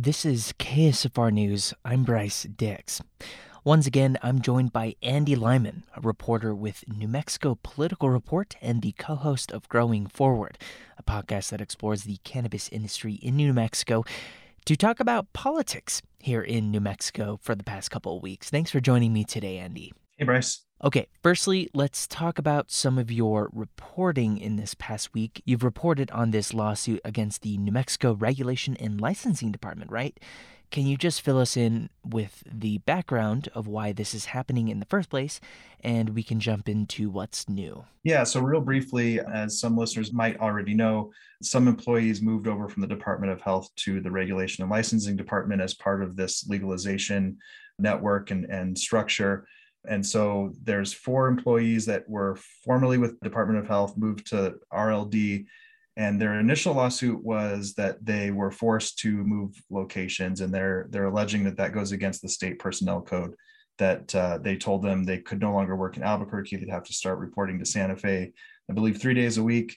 This is KSFR News. I'm Bryce Dix. Once again, I'm joined by Andy Lyman, a reporter with New Mexico Political Report and the co-host of Growing Forward, a podcast that explores the cannabis industry in New Mexico, to talk about politics here in New Mexico for the past couple of weeks. Thanks for joining me today, Andy. Hey, Bryce. Okay, firstly, let's talk about some of your reporting in this past week. You've reported on this lawsuit against the New Mexico Regulation and Licensing Department, right? Can you just fill us in with the background of why this is happening in the first place, and we can jump into what's new? Yeah, so real briefly, as some listeners might already know, some employees moved over from the Department of Health to the Regulation and Licensing Department as part of this legalization network and structure. And so there's 4 employees that were formerly with the Department of Health, moved to RLD, and their initial lawsuit was that they were forced to move locations, and they're alleging that goes against the state personnel code, that they told them they could no longer work in Albuquerque. They'd have to start reporting to Santa Fe, I believe 3 days a week.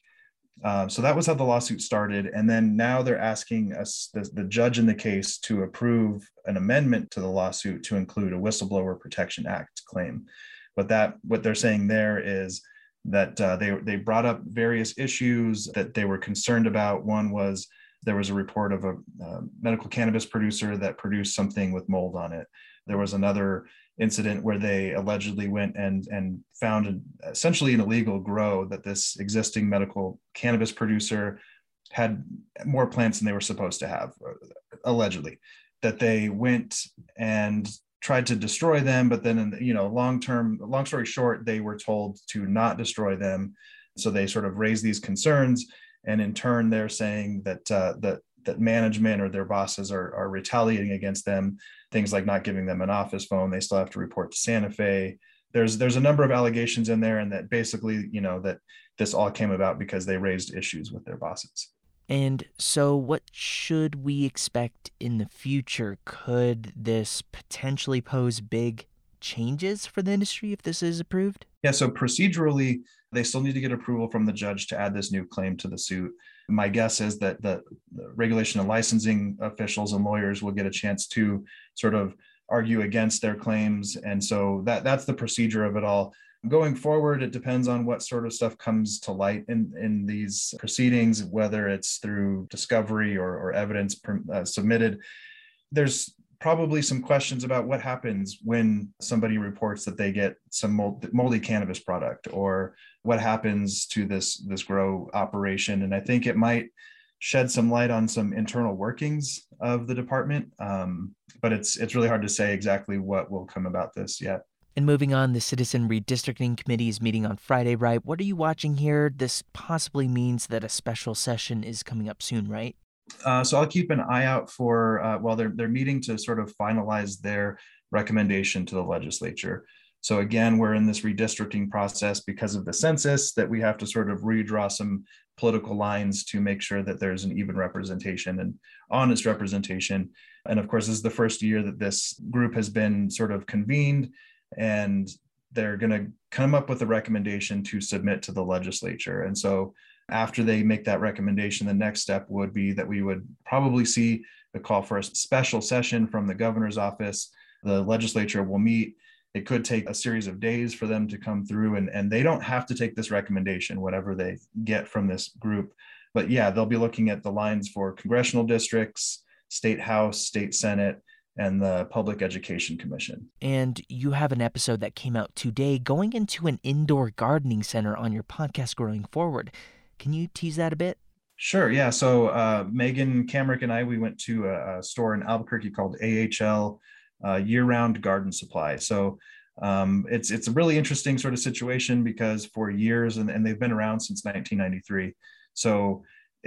So that was how the lawsuit started. And then now they're asking us, the judge in the case, to approve an amendment to the lawsuit to include a Whistleblower Protection Act claim. What they're saying there is that they brought up various issues that they were concerned about. One was there was a report of a medical cannabis producer that produced something with mold on it. There was another incident where they allegedly went and found essentially an illegal grow, that this existing medical cannabis producer had more plants than they were supposed to have, allegedly, that they went and tried to destroy them. But then, long story short, they were told to not destroy them. So they sort of raised these concerns. And in turn, they're saying that management or their bosses are retaliating against them. Things like not giving them an office phone. They still have to report to Santa Fe. There's a number of allegations in there, and that basically, that this all came about because they raised issues with their bosses. And so what should we expect in the future? Could this potentially pose big changes for the industry if this is approved? Yeah, so procedurally, they still need to get approval from the judge to add this new claim to the suit. My guess is that the regulation and licensing officials and lawyers will get a chance to sort of argue against their claims. And so that's the procedure of it all. Going forward, it depends on what sort of stuff comes to light in these proceedings, whether it's through discovery or evidence submitted. There's probably some questions about what happens when somebody reports that they get some moldy cannabis product, or what happens to this grow operation. And I think it might shed some light on some internal workings of the department. But it's really hard to say exactly what will come about this yet. And moving on, the Citizen Redistricting Committee is meeting on Friday, right? What are you watching here? This possibly means that a special session is coming up soon, right? So I'll keep an eye out for, they're meeting to sort of finalize their recommendation to the legislature. So again, we're in this redistricting process because of the census, that we have to sort of redraw some political lines to make sure that there's an even representation and honest representation. And of course, this is the first year that this group has been sort of convened, and they're going to come up with a recommendation to submit to the legislature. And so after they make that recommendation, the next step would be that we would probably see a call for a special session from the governor's office. The legislature will meet. It could take a series of days for them to come through, and they don't have to take this recommendation, whatever they get from this group. But yeah, they'll be looking at the lines for congressional districts, state house, state senate, and the Public Education Commission. And you have an episode that came out today going into an indoor gardening center on your podcast, Growing Forward. Can you tease that a bit? Sure, yeah. So Megan Kamrick and I, we went to a store in Albuquerque called AHL, Year-Round Garden Supply. So it's a really interesting sort of situation, because for years, and they've been around since 1993. So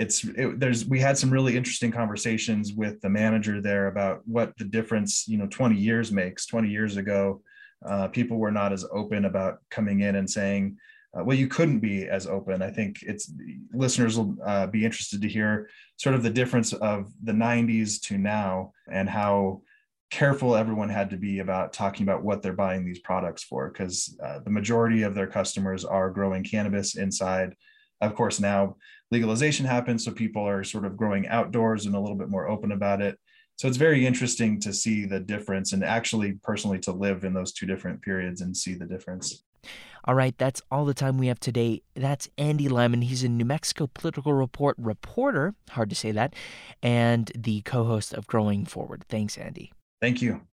we had some really interesting conversations with the manager there about what the difference 20 years makes. 20 years ago, people were not as open about coming in and saying, well, you couldn't be as open. I think listeners will be interested to hear sort of the difference of the 90s to now, and how careful everyone had to be about talking about what they're buying these products for, because the majority of their customers are growing cannabis inside. Of course, now legalization happened, so people are sort of growing outdoors and a little bit more open about it. So it's very interesting to see the difference and actually personally to live in those two different periods and see the difference. All right, that's all the time we have today. That's Andy Lyman. He's a New Mexico Political Report reporter, hard to say that, and the co-host of Growing Forward. Thanks, Andy. Thank you.